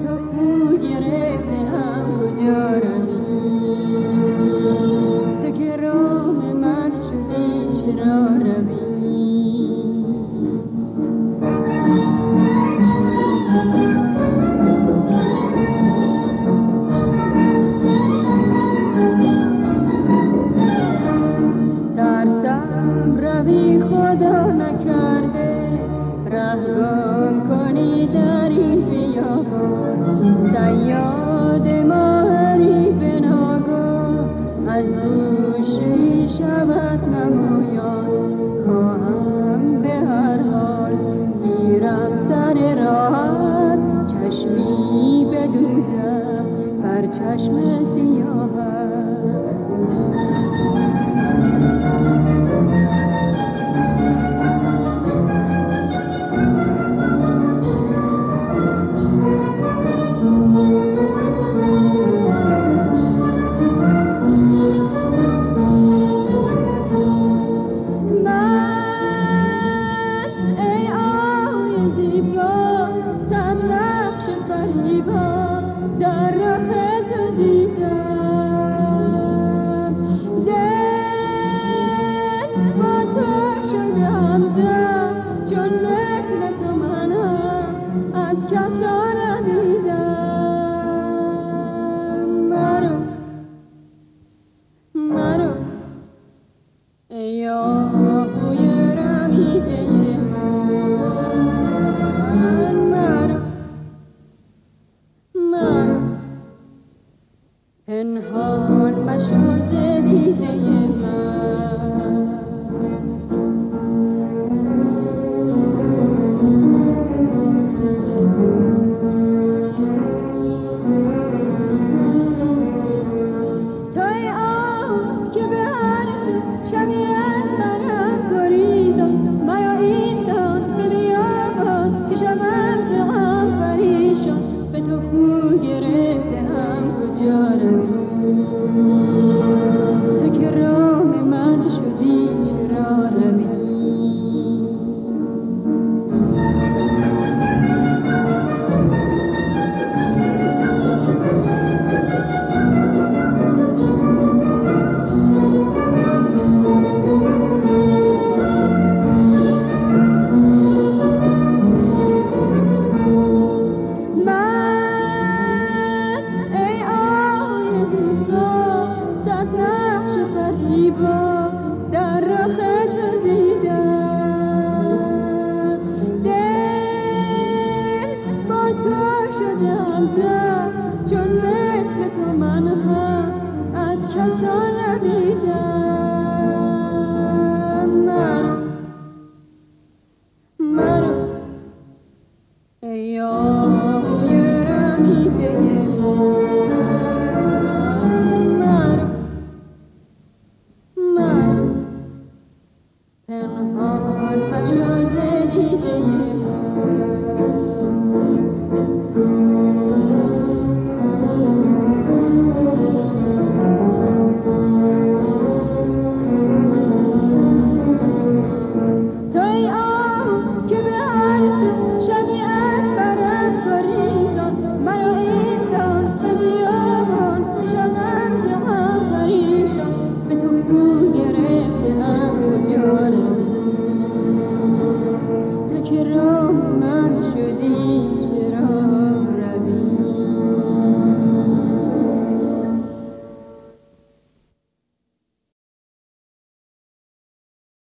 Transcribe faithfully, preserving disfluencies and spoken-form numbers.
تو خو گرفتم کجا روی تو که رام من شدی چرا روی ترسم روی خدا نکرده رهگم کنی در این بیابان صیاد ماهری به ناگاه از گوشه شود نمایان خواهم به هر حال گیرم سر راحت چشمی بدوزم بر چشم سیاهت در رخ تو دیدم دل با تو شدم دم چون مثل تو منم از کسا رمیدم مرو مرو ای آهوی رمیده من مرو پنهان مشو ز دیده من توی آه که به هر سو شبی از منم گریزان مرا اینسان به بیابان که شبم ز غم پریشان به تو خو گرفتم کجا روی تو که رام من شدی چرا روی در رخ تو دیدم دل با تو شدم دم چون مثل تو من هم از کسان رمیدم